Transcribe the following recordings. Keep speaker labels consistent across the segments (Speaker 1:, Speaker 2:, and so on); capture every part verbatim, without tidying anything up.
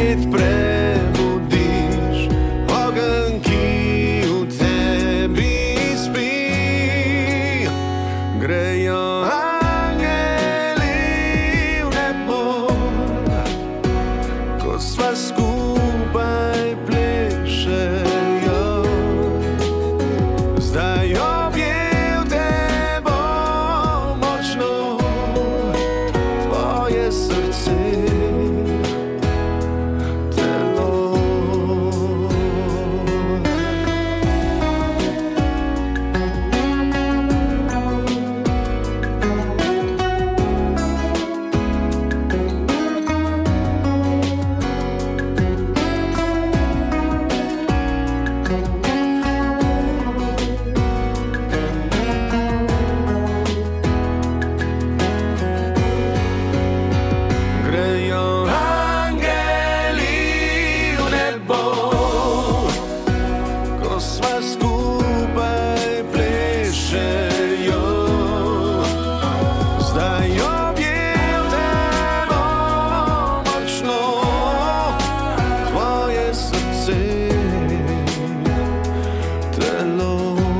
Speaker 1: spet prebudiš ogenj, ki v tebi spi. Grejo angeli v nebo, ko sva skupaj plešejo. Zdaj objel te bom močno, tvoje srce, telo. Grejo angeli v nebo, ko sva skupaj plešejo. Zdaj objel te bom močno, tvoje srce, telo.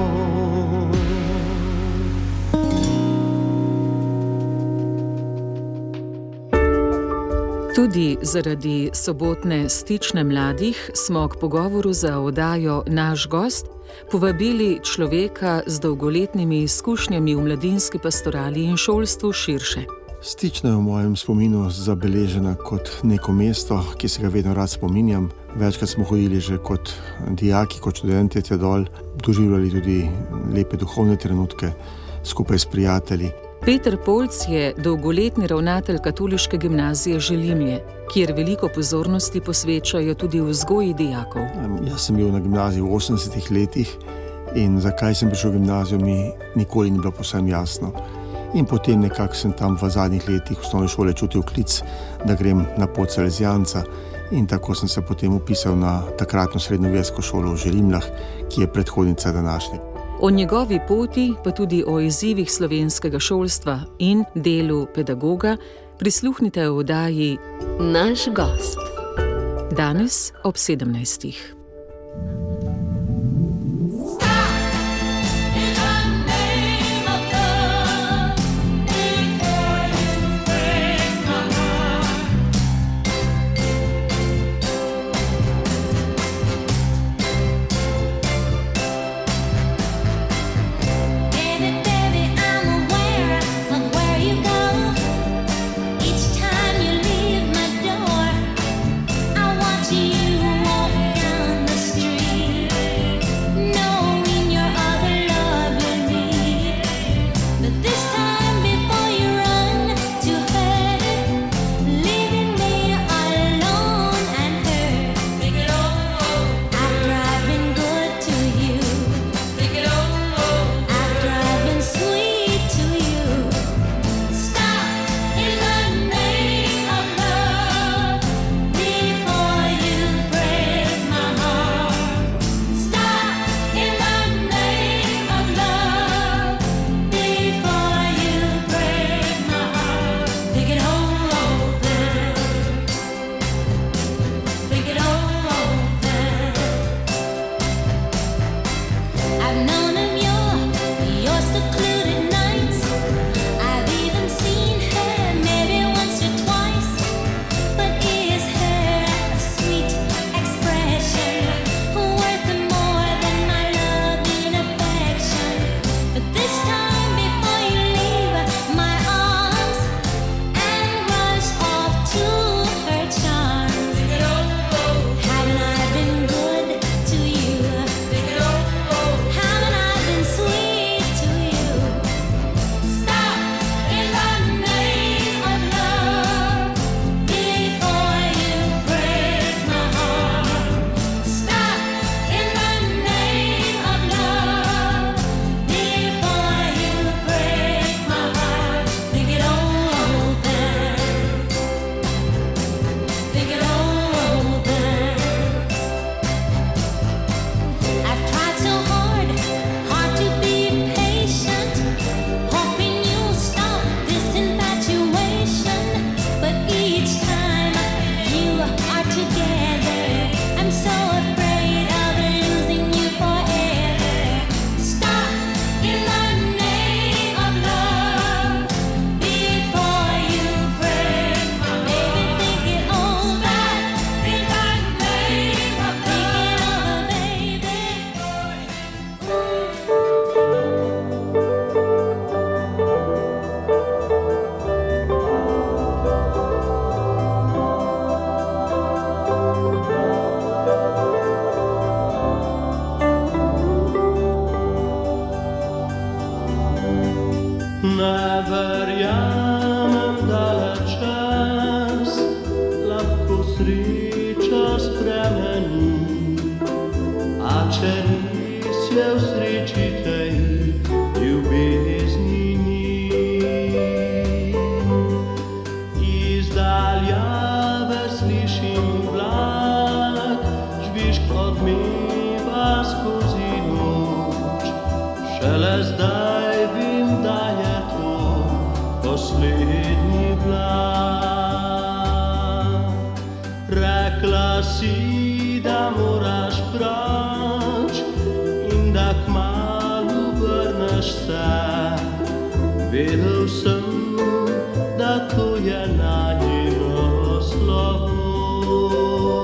Speaker 2: Tudi zaradi sobotne stične mladih smo k pogovoru za oddajo Naš gost povabili človeka z dolgoletnimi izkušnjami v mladinski pastorali in šolstvu širše.
Speaker 3: Stična je v mojem spominu zabeležena kot neko mesto, ki se ga vedno rad spominjam. Večkrat smo hodili že kot dijaki, kot študenti tja dol, doživljali tudi lepe duhovne trenutke skupaj s prijatelji.
Speaker 2: Peter Polc je dolgoletni ravnatelj katoliške gimnazije Želimlje, kjer veliko pozornosti posvečajo tudi vzgoji dijakov.
Speaker 3: Jaz sem bil na gimnaziji v osemdesetih letih in zakaj sem prišel v gimnazijo, mi nikoli ni bilo povsem jasno. In potem nekako sem tam v zadnjih letih osnovne šole čutil klic, da grem na pot salezijanca, in tako sem se potem upisal na takratno srednjeversko šolo v Želimljah, ki je predhodnica današnje.
Speaker 2: O njegovi poti, pa tudi o izzivih slovenskega šolstva in delu pedagoga, prisluhnite v oddaji Naš gost. Danes ob sedemnajstih.
Speaker 4: You walk down the street. sreča spremeni, a če res je v sreči tej ljubezni ni. Iz daljave slišim vlak, žvižg odmeva skozi noč, šele zdaj vem, da je to poslednji vlak. Rekla si, da moraš proč in da kmalu vrneš se. Vedel sem, da to je najino slovo.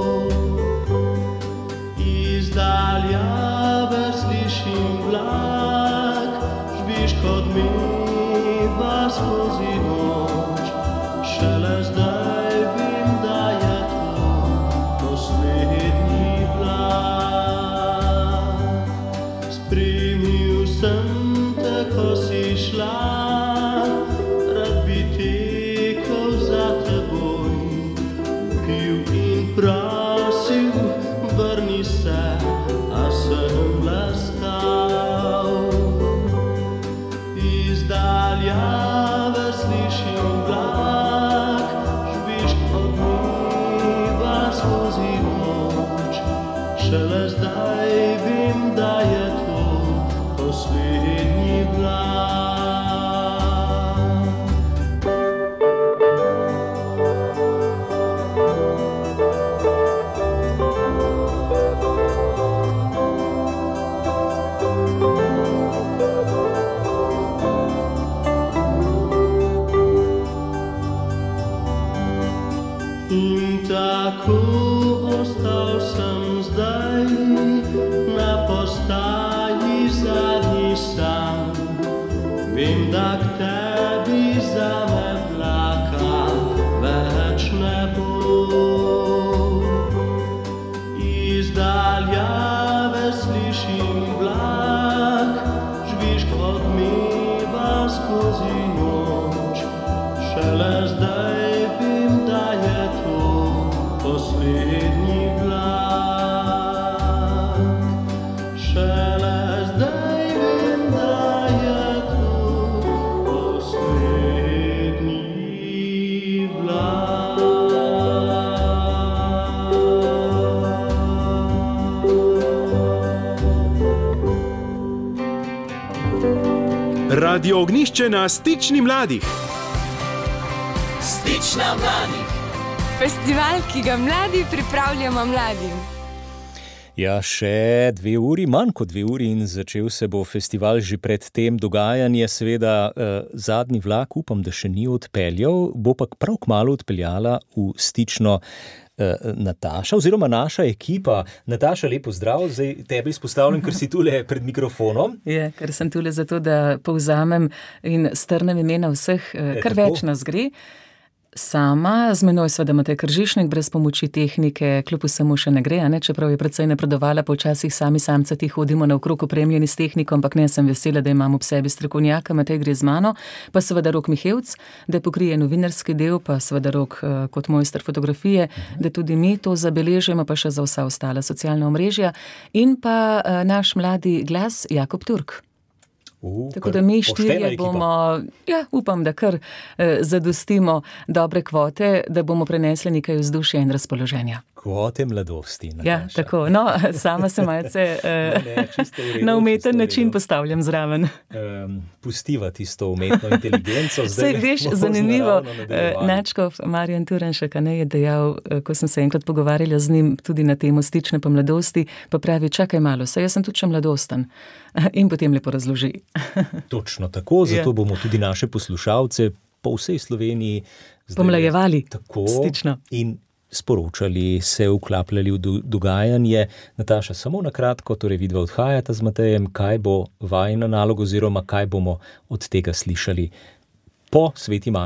Speaker 4: Iz daljave slišim vlak, žvižg odmeva skozi noč, šele zdaj vem, da je to poslednji vlak. Spremil sem te, ko si šla, rad bi tekel za teboj, pil in prosil, vrni se, a sem le stal. Iz daljave slišim vlak, žvižg odmeva skozi noč, šele zdaj vem, da je to poslednji vlak. In tako ostal sem zdaj na postaji zadnji sam. Vem, da k tebi zame vlaka več ne bo. Iz daljave slišim vlak, žvižg odmeva skozi noč, šele zdaj vem, da je to poslednji vlak. Šele zdaj vem, da je to poslednji vlak.
Speaker 5: Radio Ognjišče na Stični mladih.
Speaker 6: Stična mladih.
Speaker 7: Festival, ki ga mladi pripravljamo mladim.
Speaker 8: Ja, še dve uri, manj kot dve uri in začel se bo festival že pred tem dogajanje. Seveda eh, zadnji vlak, upam, da še ni odpeljal, bo pa prav kmalu odpeljala v Stično eh, Nataša oziroma naša ekipa. Nataša, lepo zdrav, zdaj tebe izpostavljam, ker si tule pred mikrofonom.
Speaker 2: Je, ker sem tule zato, da povzamem in strnem imena vseh, eh, kar več nas gre. Sama, z menoj seveda Matej Kržišnik, brez pomoči tehnike, kljub vsemu še ne gre, a ne, čeprav je precej napredovala, pa včasih sami samcati hodimo naokrog opremljeni s tehniko, ampak ne, sem vesela, da imam ob sebi strokovnjaka, Matej gre z mano, pa seveda Rok Mihevc, da pokrije novinarski del, pa seveda Rok uh, kot mojster fotografije, uh-huh. da tudi mi to zabeležimo, pa še za vsa ostala socialna omrežja, in pa uh, naš mladi glas Jakob Turk.
Speaker 8: Uh,
Speaker 2: Tako da mi štirje bomo, ja, upam, da kar eh, zadostimo dobre kvote, da bomo prenesli nekaj vzdušja in razpoloženja.
Speaker 8: Kvote mladosti, Nataša.
Speaker 2: Ja, tako, no, sama se malce eh, ne, ne, na umeten način postavljam zraven.
Speaker 8: Um, pustiva tisto umetno inteligenco.
Speaker 2: Sej, veš, zanimivo, eh, Načkov Marjan Turanšek, ne, je dejal, eh, ko sem se enkrat pogovarjala z njim tudi na temo Stične pa mladosti, pa pravi, čakaj malo, saj jaz sem tudi še mladosten. In potem lepo razloži.
Speaker 8: Točno tako, zato yeah. bomo tudi naše poslušalce po vsej Sloveniji
Speaker 2: pomlajevali
Speaker 8: tako
Speaker 2: stično
Speaker 8: in sporočali, se vklapljali v dogajanje. Nataša, samo na kratko, torej vidva odhajata z Matejem, kaj bo vajina naloga oziroma kaj bomo od tega slišali po Sveti maši.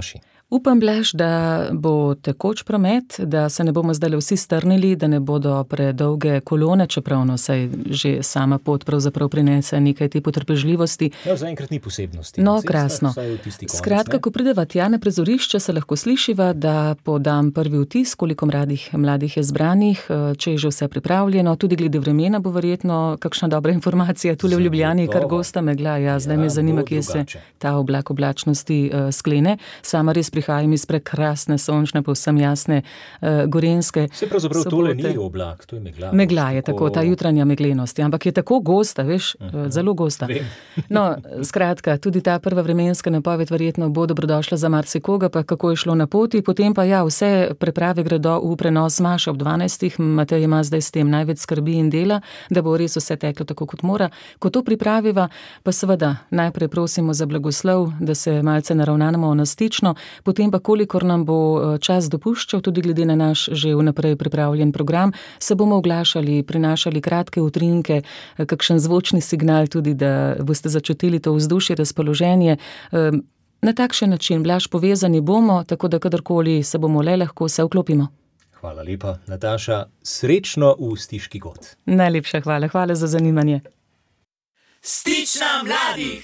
Speaker 2: Upam, Blaž, da bo tekoč promet, da se ne bomo zdaj vsi strnili, da ne bodo predolge kolone, čeprav no, saj že sama pot pravzaprav prinese nekaj te potrpežljivosti.
Speaker 8: Ja, zaenkrat ni posebnosti.
Speaker 2: No,
Speaker 8: Cesta,
Speaker 2: krasno.
Speaker 8: vsaj v tisti konec,
Speaker 2: Skratka,
Speaker 8: ne?
Speaker 2: ko prideva tja na prizorišče, se lahko slišiva, da podam prvi vtis, koliko mladih, mladih je zbranih, če je že vse pripravljeno, tudi glede vremena bo verjetno kakšna dobra informacija tule v Ljubljani, kar gosta megla. Ja, zdaj
Speaker 8: Ja,
Speaker 2: me zanima,
Speaker 8: bo
Speaker 2: kje se
Speaker 8: drugače.
Speaker 2: ta oblak oblačnosti uh, sklene. Sama res prihajam iz prekrasne, sončne, povsem jasne uh, gorenjske
Speaker 8: Se pravzaprav tole
Speaker 2: sobote.
Speaker 8: ni oblak, to je megla.
Speaker 2: Megla je tako, ta jutranja meglenost, ja, ampak je tako gosta, veš, uh, zelo gosta.
Speaker 8: Vem.
Speaker 2: No, skratka, tudi ta prva vremenska napoved verjetno bo dobrodošla za marsikoga, pa kako je šlo na poti, potem pa ja, vse preprave gredo v prenos Maše ob dvanajstih, Matej ima zdaj s tem največ skrbi in dela, da bo res vse teklo tako, kot mora. Ko to pripraviva, pa seveda najprej prosimo za blagoslov, da se malce naravnamo nastično, potem pa kolikor nam bo čas dopuščal, tudi glede na naš že vnaprej pripravljen program, se bomo oglašali, prinašali kratke utrinke, kakšen zvočni signal tudi, da boste začutili to vzdušje, razpoloženje. Na takšen način, Blaž, povezani bomo, tako da kadarkoli se bomo le lahko se vklopimo.
Speaker 8: Hvala lepa, Nataša. Srečno v Stiški God.
Speaker 2: Najlepša hvala, hvala za zanimanje.
Speaker 6: Stična mladih.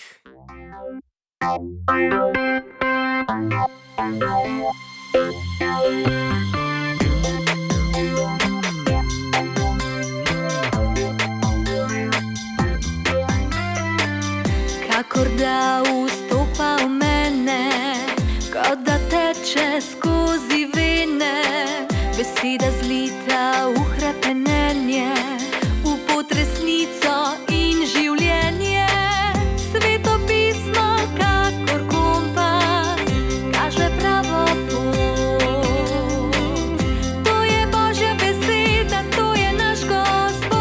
Speaker 9: Kakor da vstopa v mene, kot da teče skozi vene, beseda zlita v hrepenenje, v potresnico in življenje. Sveto pismo, kakor kompas, kaže pravo pot. To je Božja beseda, to je naš Gospod.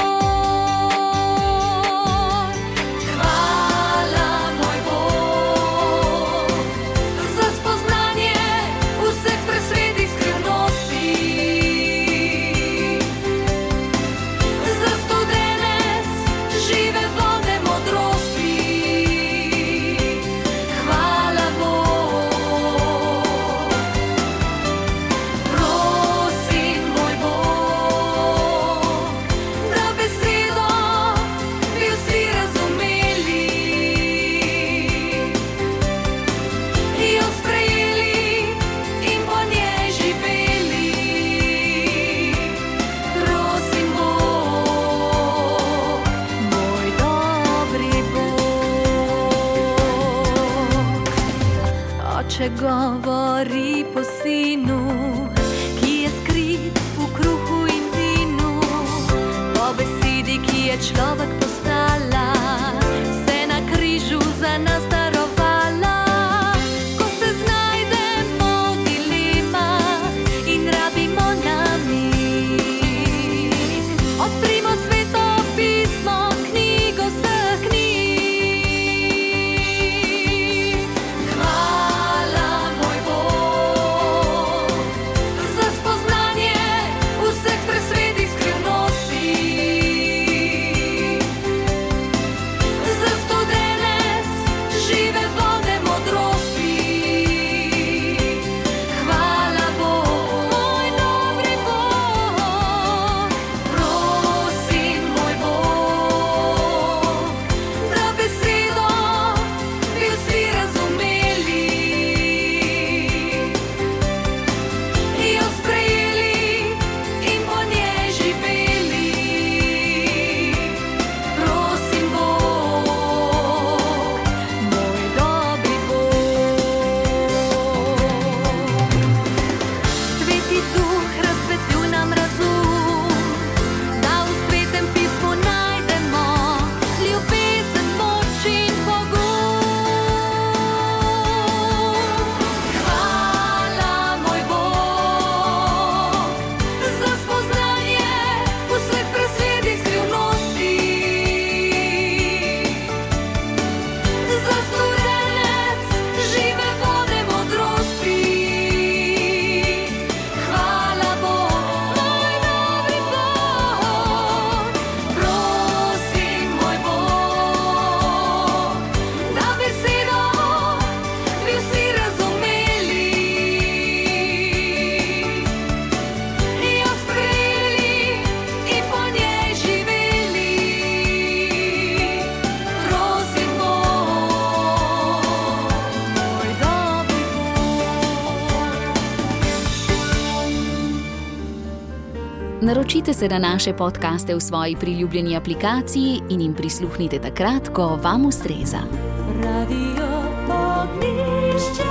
Speaker 9: Hvala, moj Bog, za spoznanje vseh presvetih skrivnosti, za studenec žive vode modrosti. Hvala Bog. Prosim, moj Bog, da besedo bi vsi razumeli, jo sprejeli in po njej živeli. Prosim, Bog, moj dobri Bog. Oče govori po sinu, ki je skrit v kruhu in vinu, po besedi, ki je človek postala, se na križu za nas darovala. Ko se znajdemo v dilemah in rabimo namig, odprimo Sveto pismo, knjigo vseh knjig. Hvala, moj Bog, za spoznanje vseh presvetih skrivnosti,
Speaker 10: Naročite se na naše podcaste v svoji priljubljeni aplikaciji in jim prisluhnite takrat, ko vam ustreza.
Speaker 9: Radio Ognjišče.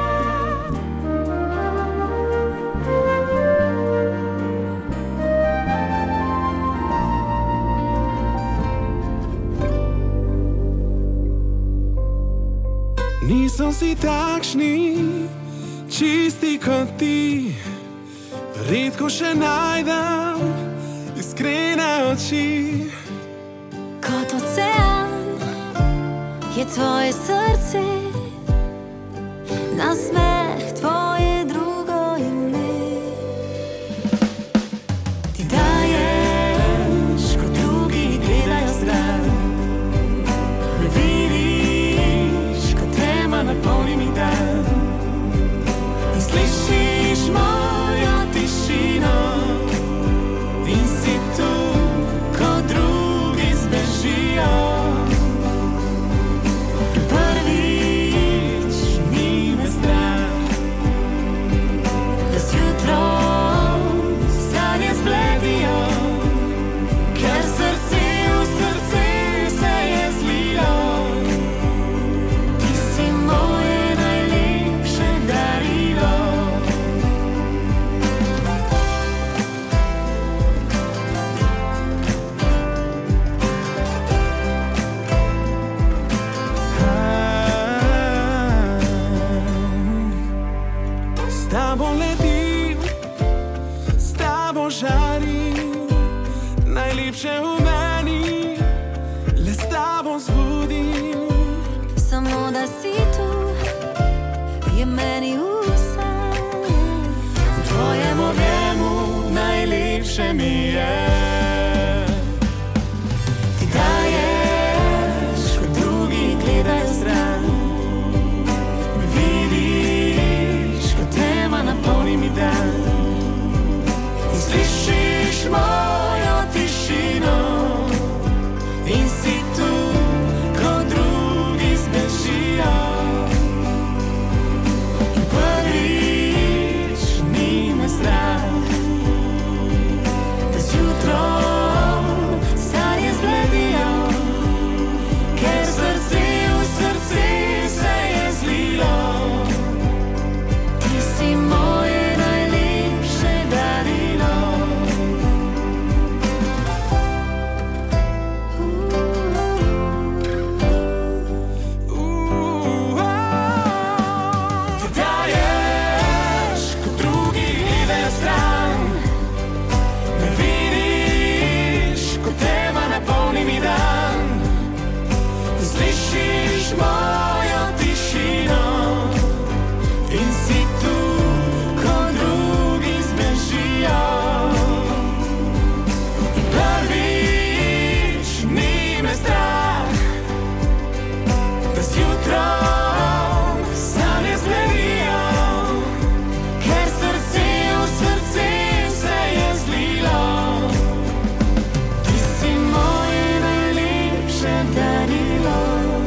Speaker 1: Niso vsi takšni, čisti kot ti, redko še najdem iskrene oči.
Speaker 9: Kot ocean je tvoje srce, nasmeh tvoje drugo ime. Ti daješ, ko drugi gledajo stran, ne vidiš, ko tema napolni mi dan. Ti slišiš mojo tišino in si tu, ko drugi zbežijo. Prvič ni me strah, da zjutraj sanje zbledijo, ker srce v srce se je zlilo. Ti si moje najlepše darilo. S tabo letim, s tabo žarim, najlepše v meni, le s tabo zbudim. Samo da si tu, je meni vse. V tvojem objemu najlepše mi je. Ti daješ, ko drugi gledajo stran, ne vidiš, ko tema napolni mi dan. Ti slišiš mojo tišino in si tu, ko drugi zbežijo. In prvič ni me strah, da zjutraj sanje zbledijo, ker srce v srce se je zlilo. Ti si moje najlepše darilo. Ti daješ, ko drugi gledajo stran, ne vidiš, ko tema napolni mi dan. Ti slišiš mojo tišino in si tu, ko drugi zbežijo. In prvič ni me strah, da zjutraj sanje zbledijo, ker srce v srce se je zlilo. Ti si moje najlepše darilo.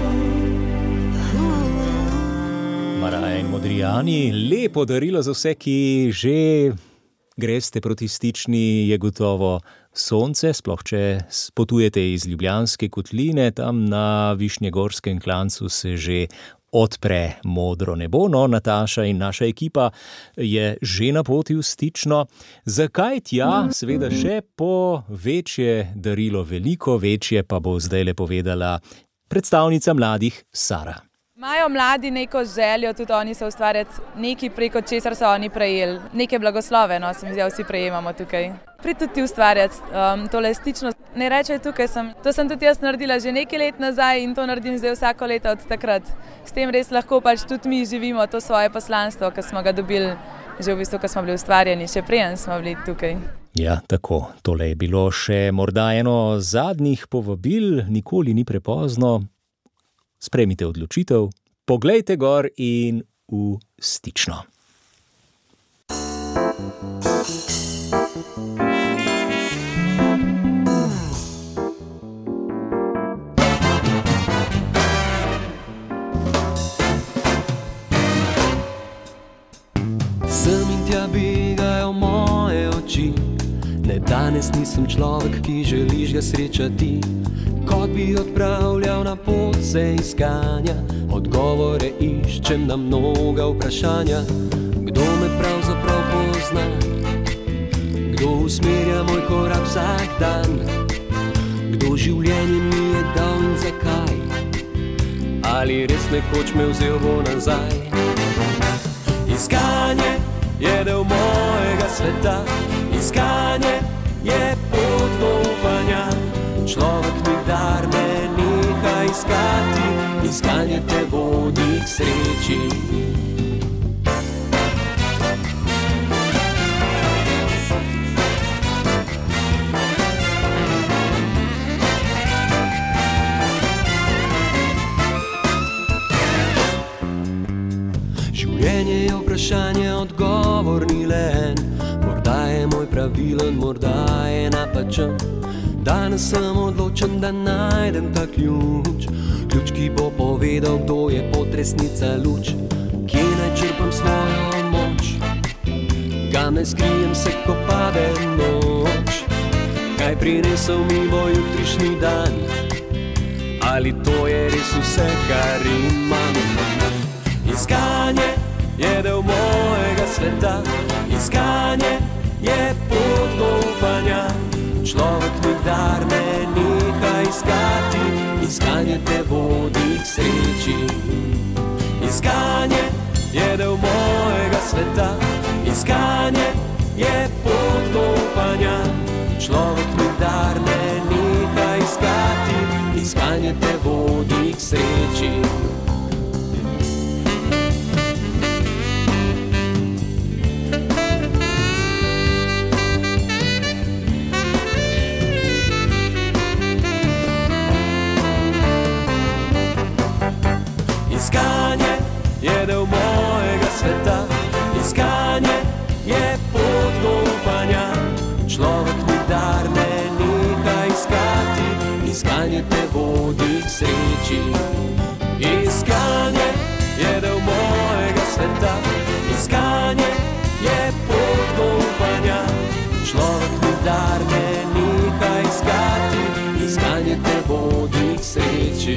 Speaker 8: Maraja in Modrijani, lepo darilo za vse, ki že greste proti Stični, je gotovo sonce, sploh če potujete iz Ljubljanske kotline, tam na Višnjegorskem klancu se že odpre modro nebo. No, Nataša in naša ekipa je že na poti v Stično. Zakaj tja? Seveda še po večje darilo, veliko večje, pa bo zdajle povedala predstavnica mladih Sara.
Speaker 11: Imajo mladi neko željo, tudi oni se ustvarjati nekaj, preko česar so oni prejeli. Neke blagoslove, no, se mi zdi, vsi prejemamo tukaj. Pridi tudi ustvarjati um, tole Stično. Ne rečej, tukaj sem. To sem tudi jaz naredila že nekaj let nazaj in to naredim zdaj vsako leto od takrat. S tem res lahko pač tudi mi živimo to svoje poslanstvo, ki smo ga dobili že v bistvu, ko smo bili ustvarjeni, še preden smo bili tukaj.
Speaker 8: Ja, tako. Tole je bilo še morda eno zadnjih povabil, nikoli ni prepozno. Sprejmite odločitev, poglejte gor in v Stično.
Speaker 1: Sem in tja begajo moje oči, ne
Speaker 12: Danes nisem človek, ki želiš ga srečati, kot bi odpravljal na pot se iskanja. Odgovore iščem na mnoga vprašanja. Kdo me pravzaprav pozna? Kdo usmerja moj korak vsak dan? Kdo življenje mi je dal in zakaj? Ali res nekoč me vzel bo nazaj? Iskanje je del mojega sveta, iskanje je pot do upanja. Človek nikdar ne neha iskati, iskanje te vodi k sreči. Življenje je vprašanje, odgovor ni le en. Morda je moj pravilen, morda je napačen. Danes sem odločen, da najdem ta ključ. Ključ, ki bo povedal, kdo je potresnica luč. Kje naj črpam svojo moč? Kam naj skrijem se, ko pade noč? Kaj prinesel mi bo jutrišnji dan? Ali to je res vse, kar imam? Iskanje je del mojega sveta, iskanje je pot do upanja. Človek nikdar ne neha iskati, iskanje te vodi k sreči. Iskanje je del mojega sveta, iskanje je pot do upanja. Človek nikdar ne neha iskati, iskanje te vodi k sreči. Iskanje je del mojega sveta, iskanje je pot do upanja. Človek nikdar ne neha iskati, iskanje te vodi k sreči. Iskanje je del mojega sveta, iskanje je pot do upanja. Človek nikdar ne neha iskati, iskanje te vodi k sreči.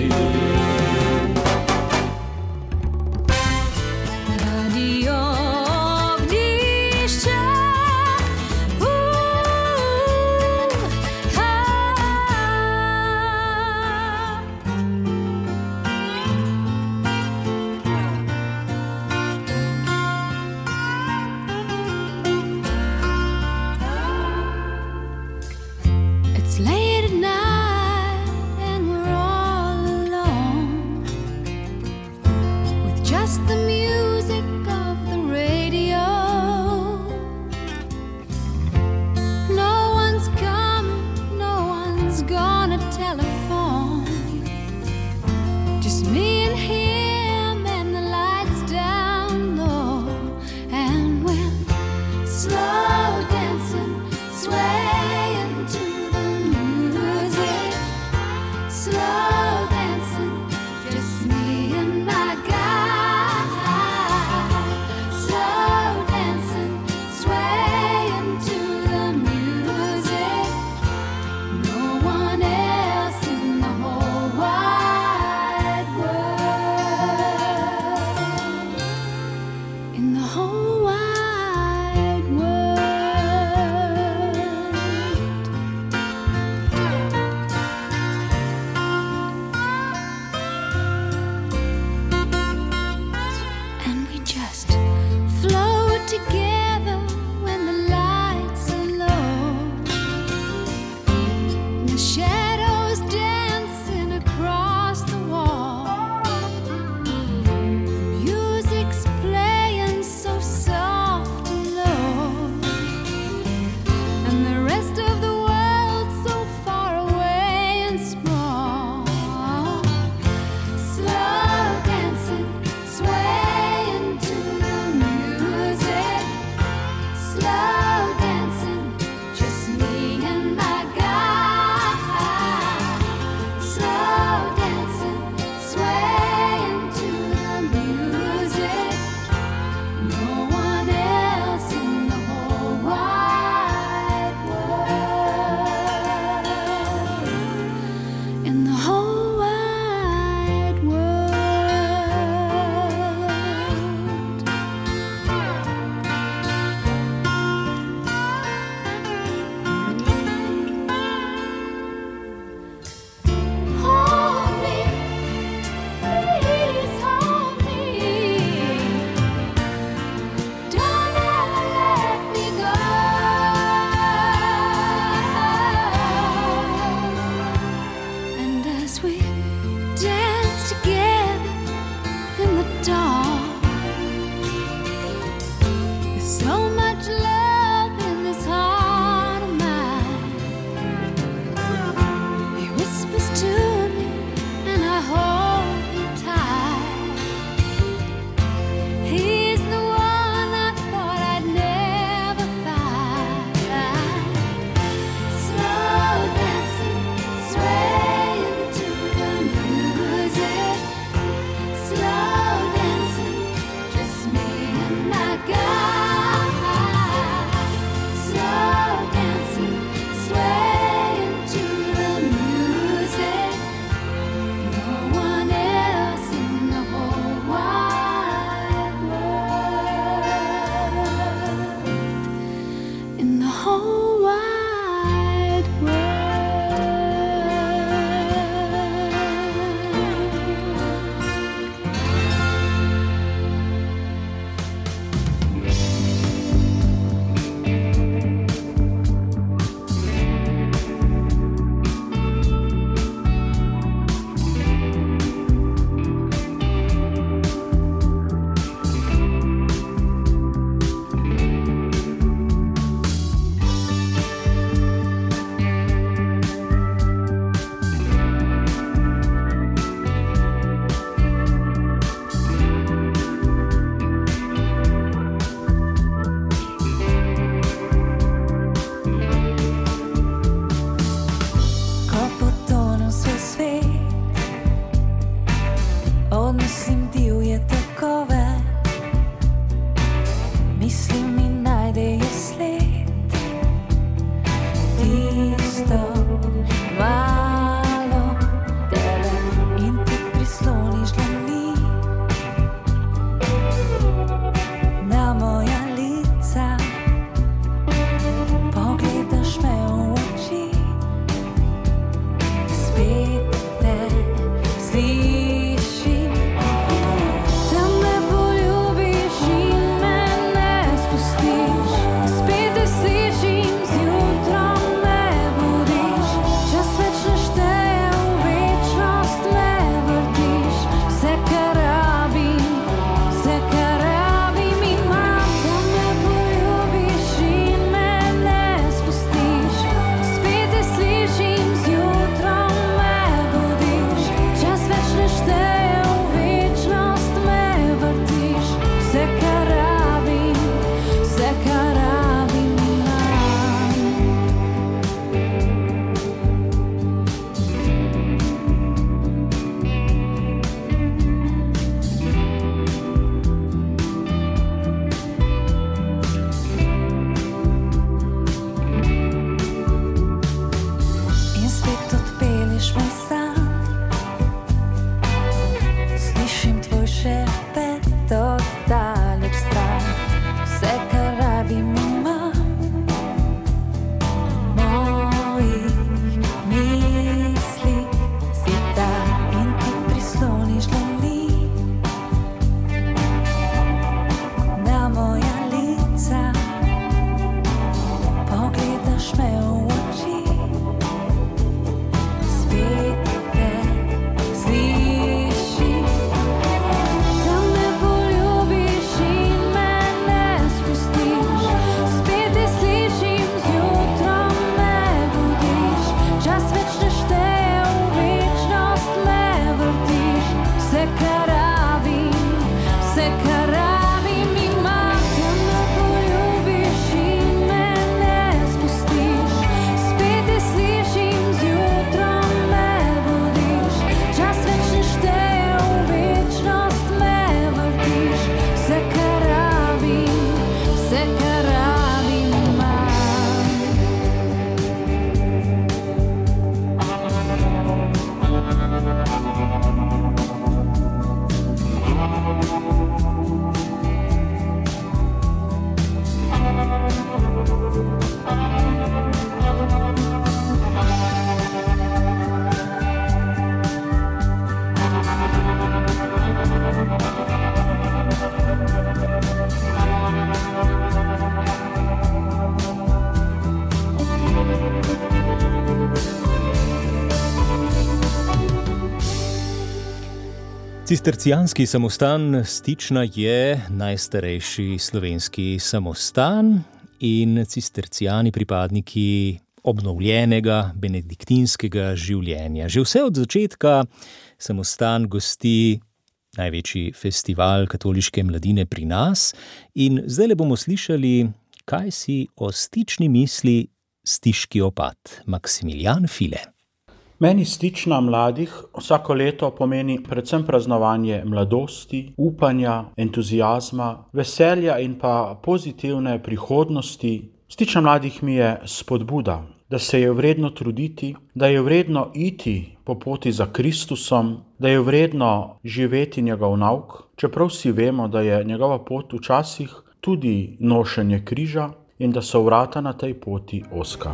Speaker 8: Cistercijanski samostan Stična je najstarejši slovenski samostan in cistercijani pripadniki obnovljenega benediktinskega življenja. Že vse od začetka samostan gosti največji festival katoliške mladine pri nas in zdaj le bomo slišali, kaj si o Stični misli stiški opat Maksimilijan File.
Speaker 13: Meni Stična mladih vsako leto pomeni predvsem praznovanje mladosti, upanja, entuziazma, veselja in pa pozitivne prihodnosti. Stična mladih mi je spodbuda, da se je vredno truditi, da je vredno iti po poti za Kristusom, da je vredno živeti njegov nauk, čeprav vsi vemo, da je njegova pot včasih tudi nošenje križa in da so vrata na tej poti ozka.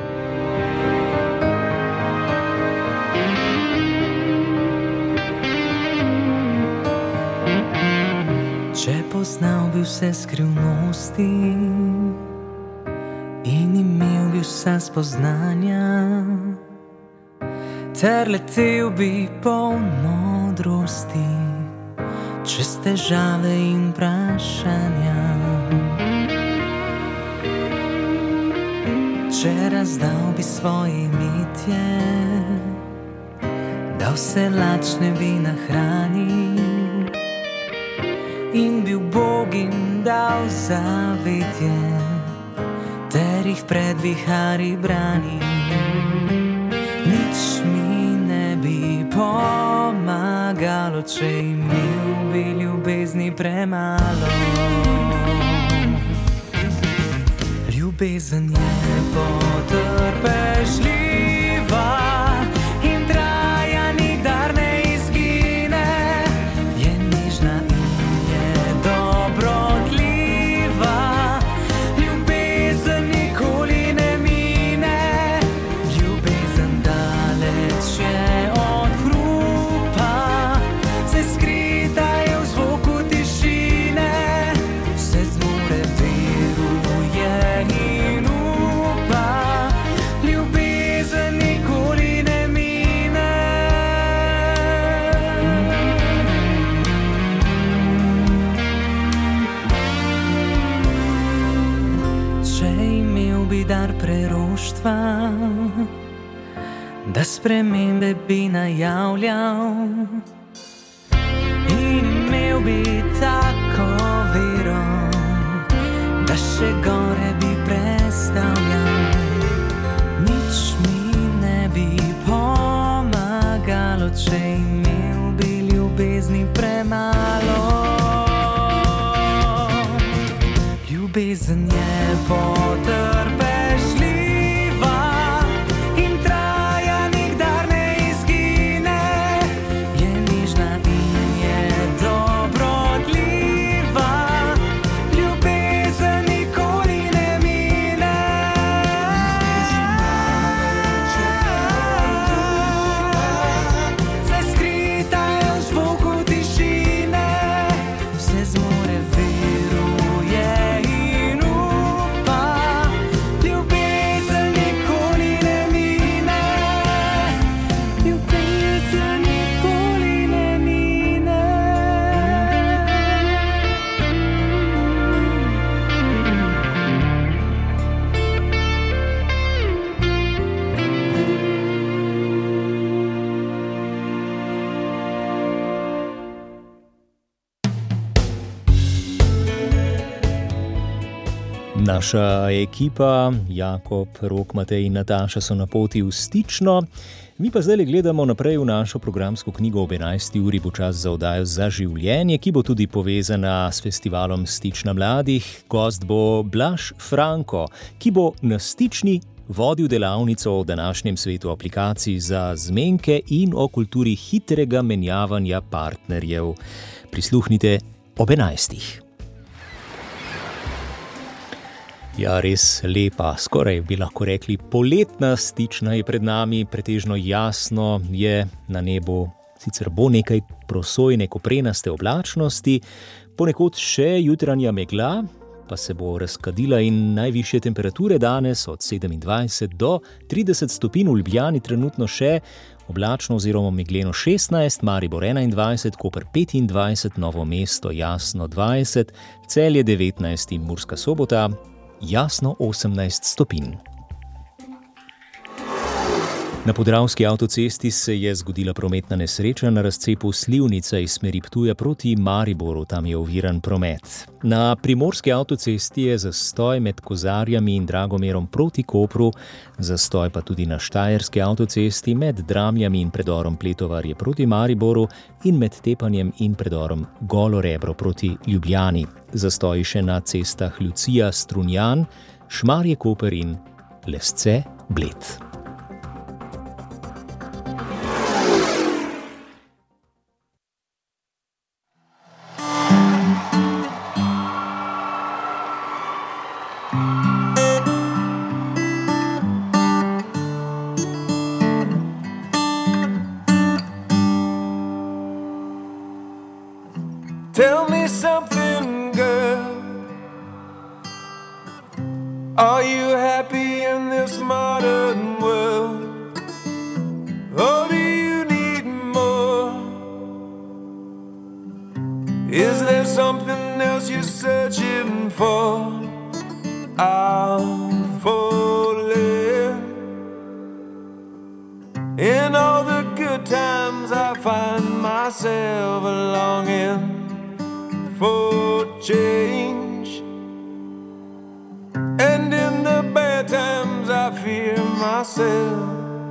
Speaker 14: Če poznal bi vse skrivnosti in imel bi vsa spoznanja, ter letel bi poln modrosti čez težave in vprašanja. Če razdal bi svoje imetje, da vse lačne bi nahranil in bil Bogim dal zavetje, ter jih pred vihari brani. Nič mi ne bi pomagalo, če imel bi ljubezni premalo. Ljubezen je potrpežljiva in traja nikdar ne izgine, je nežna in dobrotljiva, ljubezen nikoli ne mine, ljubezen daleč je od hrupa, se skrita je v zvoku tišine, vse zmore veruje in upa, ljubezen nikoli ne mine. Če imel bi dar preroštva, da spremembe bi najavljal, in imel bi tako vero, da še gore bi prestavljal. Nič mi ne bi pomagalo, če imel bi ljubezni premalo. Ljubezen je potrpežljiva in traja nikdar ne izgine, je nežna in je dobrotljiva, ljubezen nikoli ne mine. Se skrita je v zvoku tišine, vse zmore veruje in upa, ljubezen nikoli ne mine, ljubezen nikoli ne mine.
Speaker 8: Naša ekipa, Jakob, Rok, Matej in Nataša so na poti v Stično. Mi pa zdaj gledamo naprej v našo programsko knjigo. Ob enajsti uri bo čas za oddajo Za življenje, ki bo tudi povezana s festivalom Stična mladih. Gost bo Blaž Franko, ki bo na Stični vodil delavnico o današnjem svetu aplikacij za zmenke in o kulturi hitrega menjavanja partnerjev. Prisluhnite ob enajstih. Ja, res lepa, skoraj bi lahko rekli poletna Stična je pred nami, pretežno jasno je na nebu, sicer bo nekaj prosojne koprenaste oblačnosti, ponekod še jutranja megla, pa se bo razkadila in najvišje temperature danes od sedemindvajset do trideset stopinj, v Ljubljani trenutno še oblačno oziroma megleno šestnajst, Maribor enaindvajset, Koper petindvajset, Novo mesto jasno dvajset, Celje devetnajst in Murska Sobota jasno osemnajst stopinj. Na Podravski avtocesti se je zgodila prometna nesreča na razcepu Slivnica iz smeri Ptuja proti Mariboru, tam je oviran promet. Na Primorski avtocesti je zastoj med Kozarjami in Dragomerom proti Kopru, zastoj pa tudi na Štajerski avtocesti med Dramljami in predorom Pletovarje proti Mariboru in med Tepanjem in predorom Golo Rebro proti Ljubljani. Zastoji še na cestah Lucija Strunjan, Šmarje Koper in Lesce Bled.
Speaker 9: Tell me something, girl. Are you happy in this modern world? Or do you need more? Is there something else you're searching for? I'm falling. In all the good times I find myself longing for change, and in the bad times I fear myself.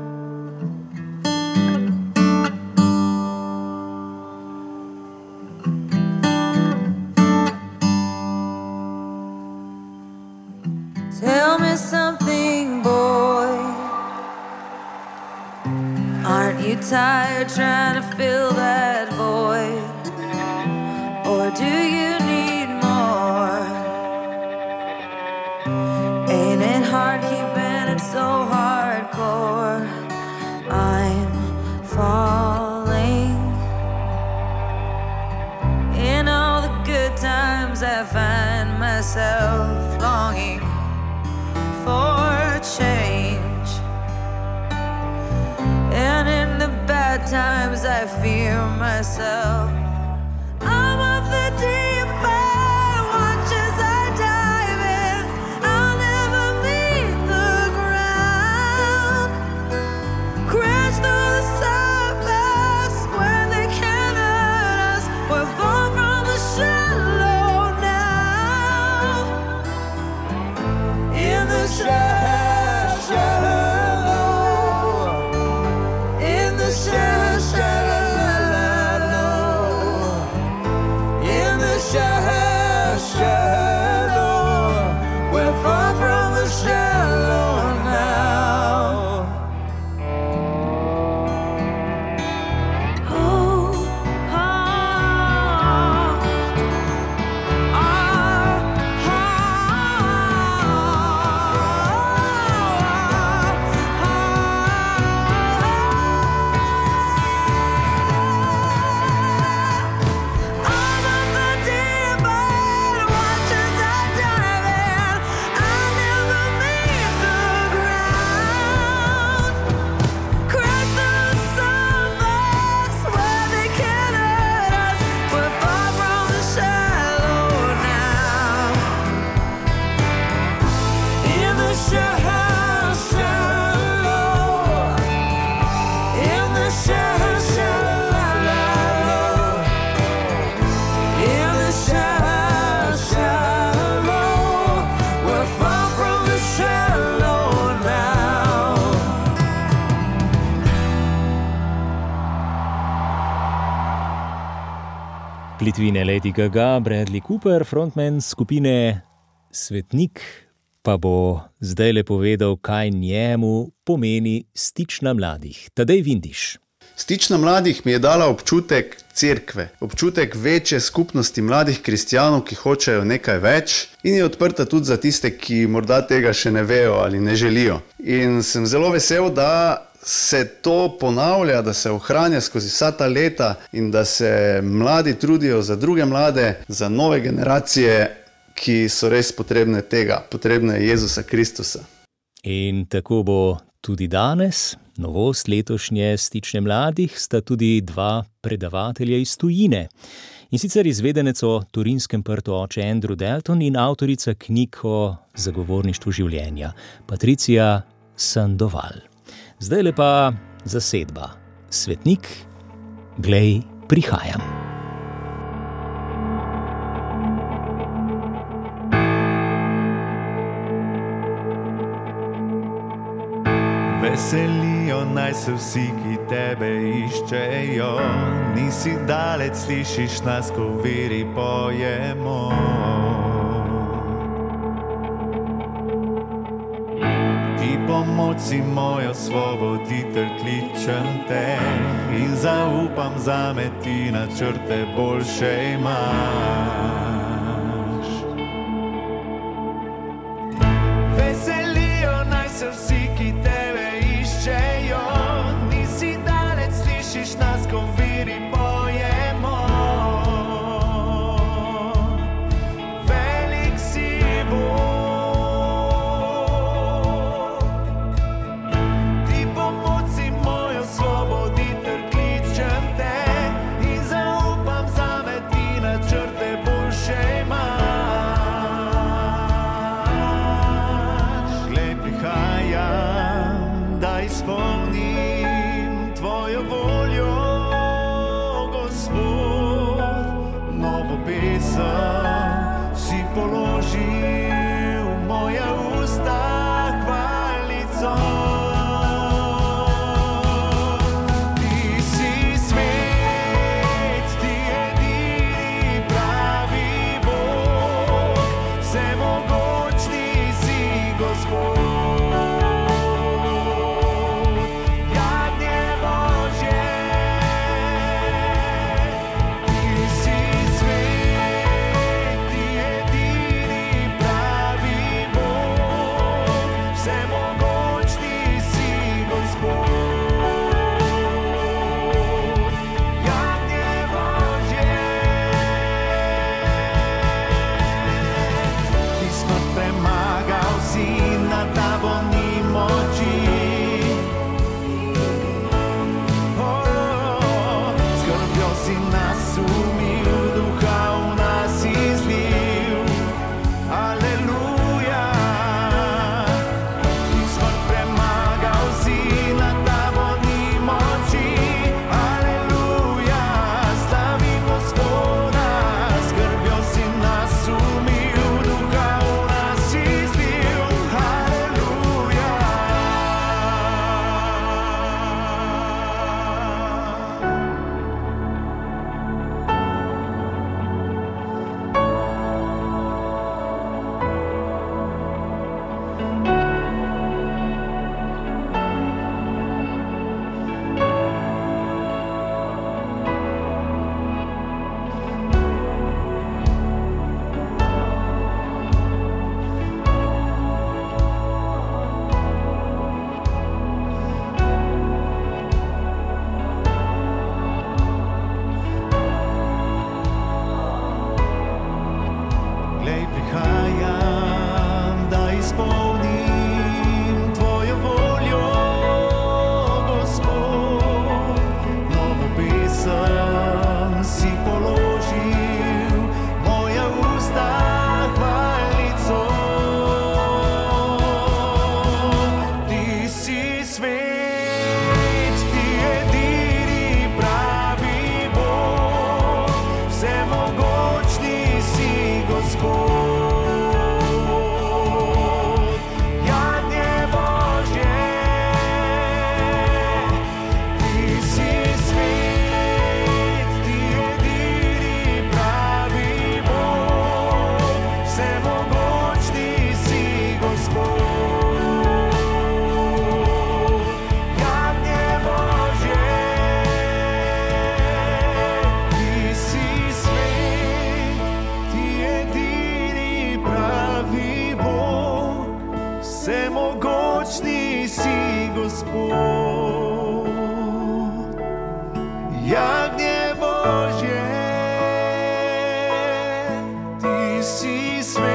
Speaker 14: Tell me something, boy. Aren't you tired trying to fill that void? Or do you need more? Ain't it hard keeping it so hardcore? I'm falling. In all the good times I find myself longing for change, and in the bad times I fear myself. I'm of the deep end, watch as I dive in. I'll never meet the ground. Crash through the surface where they can't hurt us. We're far from the shallow now. In the shallow, shallow, in the shallow, shallow. Shallow, shallow, we're far from the shallow now. Oh, oh, oh,
Speaker 8: Plitvine Lady Gaga, Bradley Cooper, frontman skupine Svetnik, pa bo zdajle povedal, kaj njemu pomeni Stična mladih. Tadej Vindiš.
Speaker 15: Stična mladih mi je dala občutek cerkve, občutek večje skupnosti mladih kristjanov, ki hočejo nekaj več, in je odprta tudi za tiste, ki morda tega še ne vejo ali ne želijo. In sem zelo vesel, da se to ponavlja, da se ohranja skozi vsa ta leta in da se mladi trudijo za druge mlade, za nove generacije ki so res potrebne tega, potrebne Jezusa Kristusa.
Speaker 8: In tako bo tudi danes. Novost letošnje Stične mladih sta tudi dva predavatelja iz tujine. In sicer izvedenec o Turinskem prtu oče Andrew Dalton in avtorica knjig o zagovorništvu življenja, Patricija Sandoval. Zdaj pa zasedba. Svetnik, glej, prihajam.
Speaker 16: Veselijo naj se vsi, ki tebe iščejo, nisi dalec, slišiš nas, ko v veri pojemo. Ti pomoč si mojo svoboditelj, kličem te in zaupam, zame ti načrte boljše imaš. Veselijo naj se vsi, ki tebe iščejo, nisi dalec, slišiš nas, ko v veri pojemo. Velik si Bog, ti pomoč si mojo svoboditelj, kličem te in zaupam, zame ti načrte boljše imaš. Glej, prihajam, da izpolnim tvojo voljo, Gospod. Novo pesem si položil v moja usta, hvalnico. Ti si svet, ti edini pravi Bog, vsemogočni si Gospod. Vsemogočni si Gospod, jagnje Božje, ti si svet.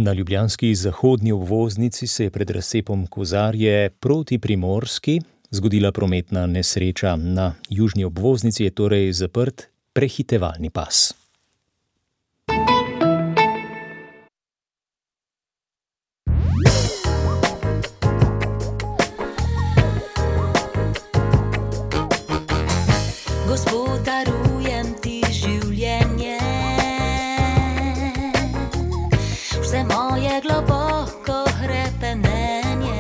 Speaker 8: Na ljubljanski zahodni obvoznici se je pred razcepom Kozarje proti Primorski zgodila prometna nesreča. Na južni obvoznici je torej zaprt prehitevalni pas.
Speaker 14: Gospod, darujem ti življenje, vse moje globoko hrepenenje,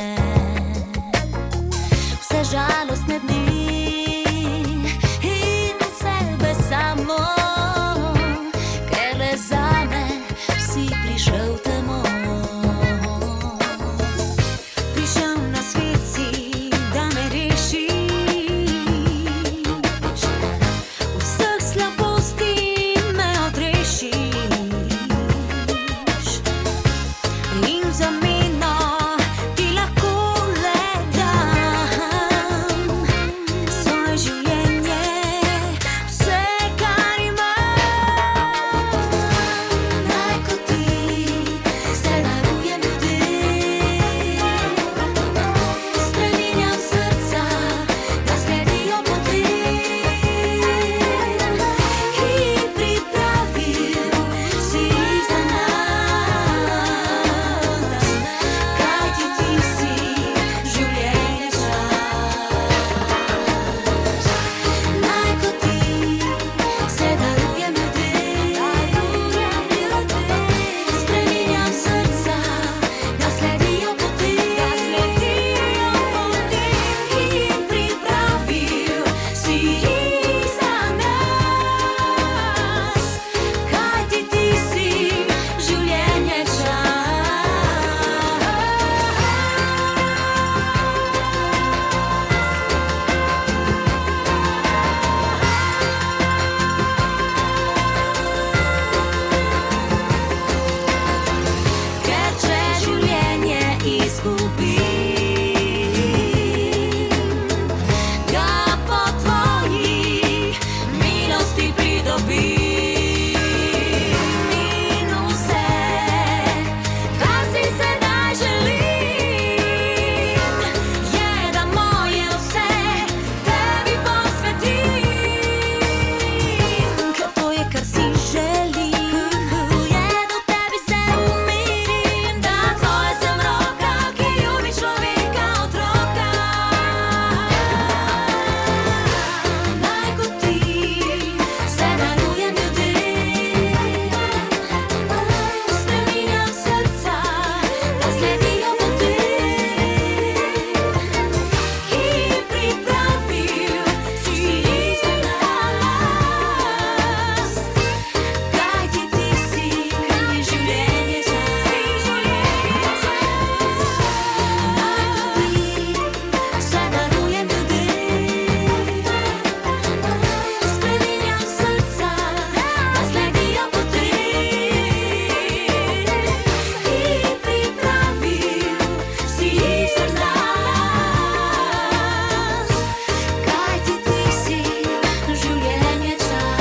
Speaker 14: vse žalostne dni in sebe samo, ker le zame si prišel temo. Prišel na svet si, da me reši vseh slabosti, me odrešiš in v zameno ti lahko le dam svoje življenje, vse, kar imam. Naj kot ti se darujem ljudem, spreminjam srca, da sledijo poti, ki pripravil si za nas, kajti ti si življenje čas. Naj kot ti se darujem ljudem, spreminjam srca, da sledijo poti, ki pripravil si za nas, kajti ti si življenje čas. Ker če življenje izgubim, ga po tvoji milosti pridobim. In vse, kar si sedaj želim, je, da moje vse tebi posvetim. Ker to je, kar si želim, je, da v tebi se umirim, da tvoja sem roka, ki ljubi človeka, otroka. Naj kot ti se darujem ljudem, spreminjam srca, da sledijo poti, ki pripravil si za nas, kajti ti si življenje čas. Naj kot ti se darujem ljudem, spreminjam srca, da sledijo poti, ki pripravil si za nas, kajti ti si življenje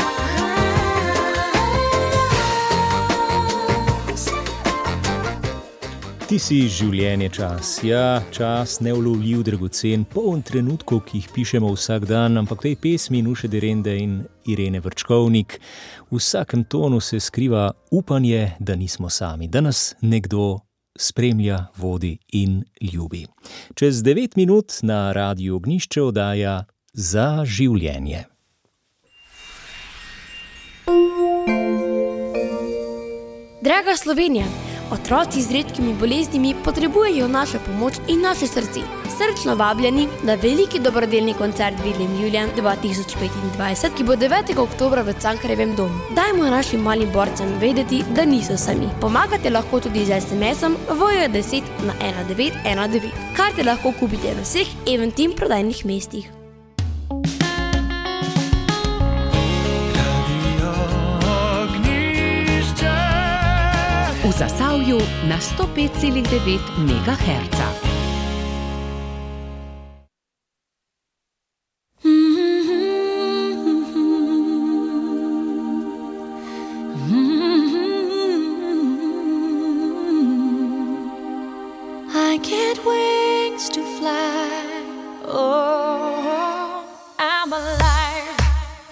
Speaker 14: čas.
Speaker 8: Ti si življenje čas. Ja, čas neulovljiv, dragocen, poln trenutkov, ki jih pišemo vsak dan, ampak v tej pesmi Nuše Derende in Irene Vrčkovnik v vsakem tonu se skriva upanje, da nismo sami, da nas nekdo spremlja, vodi in ljubi. Čez devet minut na Radiu Ognjišče oddaja Za življenje.
Speaker 17: Draga Slovenija, otroci z redkimi boleznimi potrebujejo našo pomoč in naše srce. Srčno vabljeni na veliki dobrodelni koncert Viljem Julijan dva tisoč petindvajset, ki bo devetega oktobra v Cankarjevem domu. Dajmo našim malim borcem vedeti, da niso sami. Pomagate lahko tudi z es em esom V J deset na ena devet ena devet. Karte lahko kupite na vseh Eventim prodajnih mestih.
Speaker 18: V Zasavju na sto pet celih devet megaherca.
Speaker 14: alive.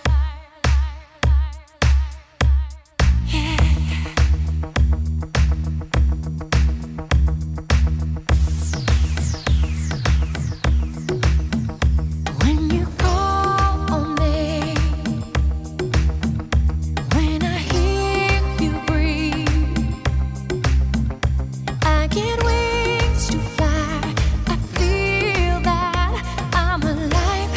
Speaker 14: Yeah. When you call on me, when I hear you breathe, I get wings to fly. I feel that I'm alive.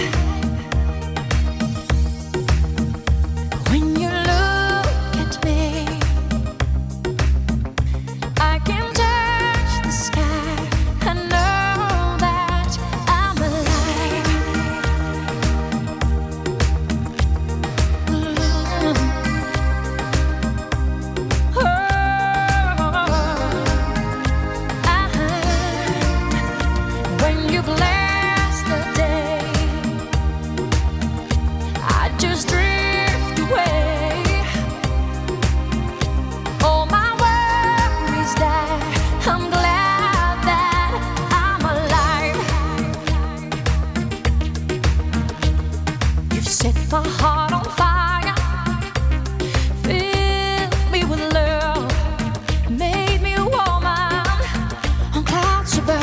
Speaker 14: When you look at me, I can touch the sky. I know that I'm alive. When you bless the day, I just drift away. All my worries die. I'm glad that I'm alive. You've set my heart on fire, filled me with love, made me a woman on clouds above.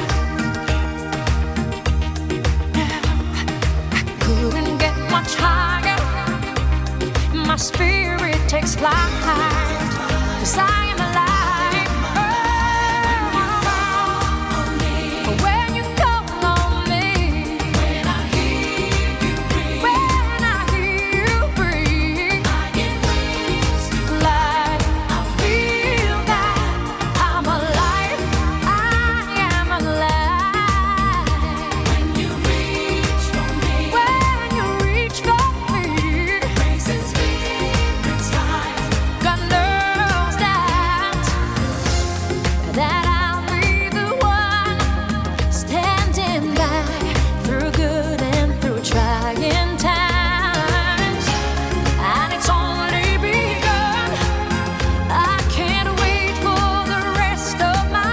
Speaker 14: Couldn't get much higher. My spirit takes flight, 'cause I am alive. Oh, when you call on me, when I hear you breathe, when I hear you breathe, I get wings to fly. I feel that I'm alive. I am alive. When you reach for me, when you reach for me, grace and spirits rise. God knows that, that I'll be the one standing by through good and through trying times. And it's only begun. I can't wait for the rest of my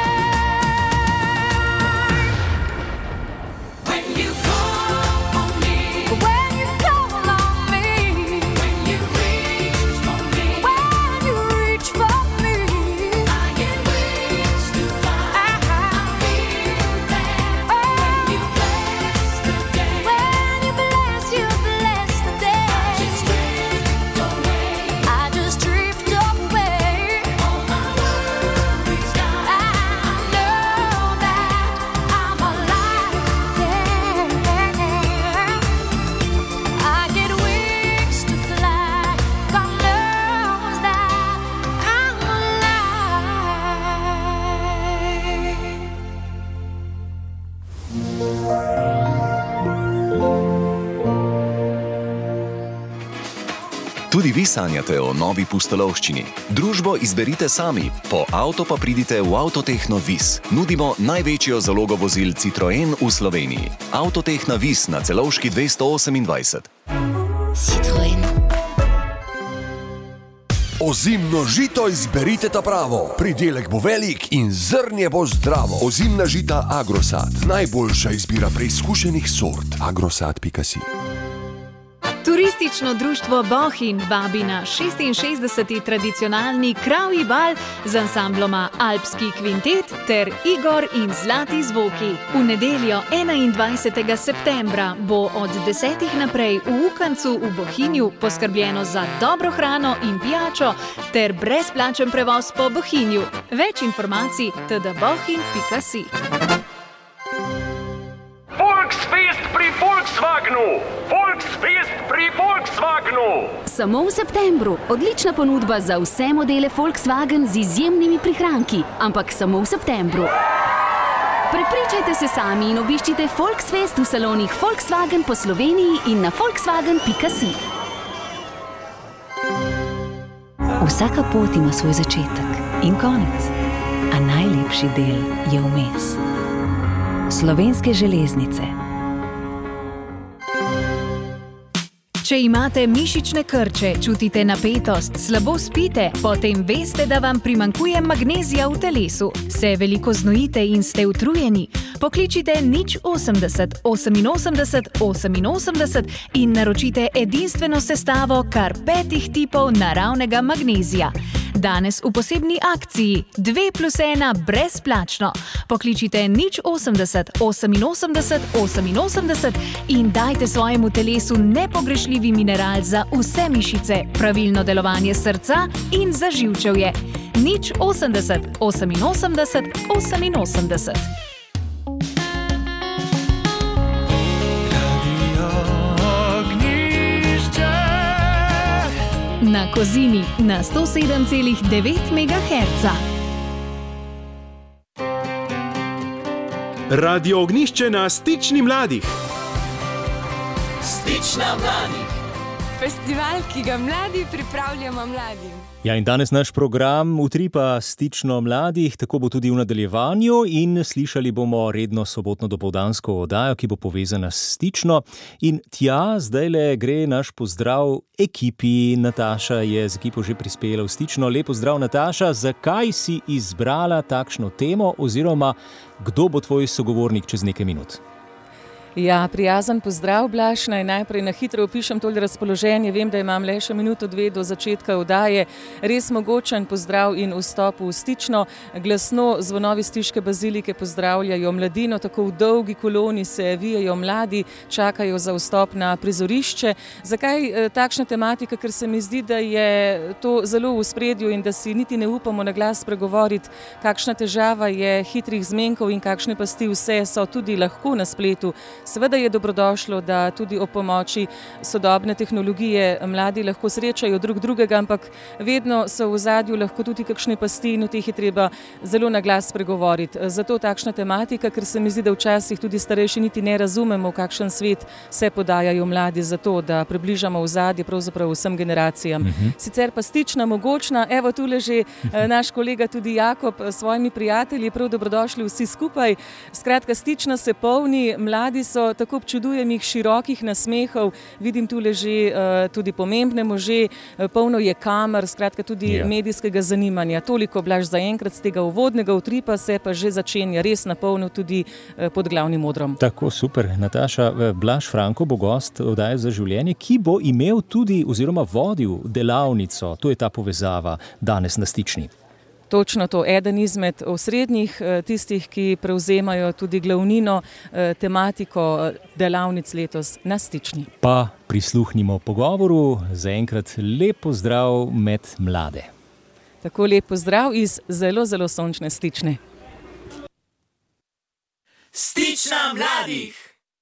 Speaker 14: life. When you call on me, when you call on me, when you reach for me, when you reach for me, I get wings to fly. I feel that when you bless the day, when you bless, you bless the day, I just drift away. I just drift away. All my worries die. I know that I'm alive. Yeah. I get wings to fly. God knows that I'm
Speaker 19: Tudi vi sanjate o novi pustolovščini. Družbo izberite sami, po avto pa pridite v Avtotehno Vis. Nudimo največjo zalogo vozil Citroen v Sloveniji. Avtotehna Vis na Celovški dvesto osemindvajset.
Speaker 20: Citroen. Ozimno žito izberite ta pravo. Pridelek bo velik in zrnje bo zdravo. Ozimna žita Agrosat. Najboljša izbira preizkušenih sort. agrosat pika si.
Speaker 21: Turistično društvo Bohinj vabi na šestinšestdeseti tradicionalni Kravji bal z ansambloma Alpski kvintet ter Igor in Zlati zvoki. V nedeljo enaindvajsetega septembra bo od desetih naprej v Ukancu v Bohinju poskrbljeno za dobro hrano in pijačo ter brezplačen prevoz po Bohinju. Več informacij t d bohinj pika si.
Speaker 22: Volksfest pri Volkswagenu! Volksfest pri Volkswagenu!
Speaker 10: Samo v septembru. Odlična ponudba za vse modele Volkswagen z izjemnimi prihranki. Ampak samo v septembru. Prepričajte se sami in obiščite Volksfest v salonih Volkswagen po Sloveniji in na volkswagen pika si.
Speaker 23: Vsaka pot ima svoj začetek in konec, a najlepši del je vmes. Slovenske železnice.
Speaker 21: Če imate mišične krče, čutite napetost, slabo spite, potem veste, da vam primanjkuje magnezija v telesu. Se veliko znojite in ste utrujeni? Pokličite nič osemdeset oseminosemdeset oseminosemdeset in naročite edinstveno sestavo kar petih tipov naravnega magnezija. Danes v posebni akciji dve plus ena brezplačno. Pokličite nič osemdeset oseminosemdeset oseminosemdeset in dajte svojemu telesu nepogrešljivi mineral za vse mišice, pravilno delovanje srca in za živčevje. nič osemdeset oseminosemdeset oseminosemdeset. Na Kozini na sto sedem celih devet megaherca.
Speaker 1: Radio Ognjišče na Stični mladih.
Speaker 6: Stična mladih.
Speaker 7: Festival, ki ga mladi pripravljamo mladim.
Speaker 8: Ja, in danes naš program utripa Stično mladih, tako bo tudi v nadaljevanju in slišali bomo redno sobotno dopoldansko oddajo, ki bo povezana s Stično. In tja, zdajle gre naš pozdrav ekipi. Nataša je z ekipo že prispela v Stično. Lep pozdrav, Nataša. Zakaj si izbrala takšno temo oziroma kdo bo tvoj sogovornik čez nekaj minut?
Speaker 11: Ja, prijazen pozdrav, Blaž. Naj najprej na hitro opišem tole razpoloženje. Vem, da imam le še minuto dve do začetka oddaje. Res mogočen pozdrav in vstop v Stično. Glasno zvonovi Stiške bazilike pozdravljajo mladino, tako v dolgi koloni se vijejo mladi, čakajo za vstop na prizorišče. Zakaj eh, takšna tematika? Ker se mi zdi, da je to zelo v spredju in da si niti ne upamo na glas pregovoriti, kakšna težava je hitrih zmenkov in kakšne pasti vse so tudi lahko na spletu. Seveda je dobrodošlo, da tudi ob pomoči sodobne tehnologije mladi lahko srečajo drug drugega, ampak vedno so v ozadju lahko tudi kakšne pasti in o teh je treba zelo na glas pregovoriti. Zato takšna tematika, ker se mi zdi, da včasih tudi starejši niti ne razumemo, v kakšen svet se podajajo mladi, zato da približamo ozadje pravzaprav vsem generacijam. Uh-huh. Sicer pa Stična mogočna, evo tule že naš kolega tudi Jakob s svojimi prijatelji, prav dobrodošli vsi skupaj. Skratka, Stična se polni, mladi so tako občudujenih širokih nasmehov, vidim tule že uh, tudi pomembne može, uh, polno je kamer, skratka tudi yeah. medijskega zanimanja. Toliko, Blaž, zaenkrat z tega uvodnega utripa se pa že začenja res napolno tudi uh, pod glavnim odrom.
Speaker 8: Tako, super. Nataša, Blaž Franko bo gost oddaje Za življenje, ki bo imel tudi oziroma vodil delavnico, to je ta povezava danes na Stični.
Speaker 11: Točno to, eden izmed osrednjih, tistih, ki prevzemajo tudi glavnino tematiko delavnic letos na Stični.
Speaker 8: Pa prisluhnimo pogovoru, zaenkrat lep pozdrav med mlade.
Speaker 11: Tako lep pozdrav iz zelo, zelo sončne Stične.
Speaker 6: Stična mladih.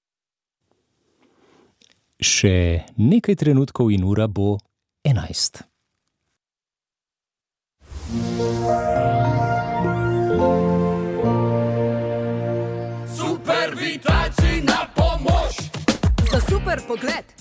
Speaker 8: Še nekaj trenutkov in ura bo enajst.
Speaker 3: Super vitajci na pomoč. Za super pogled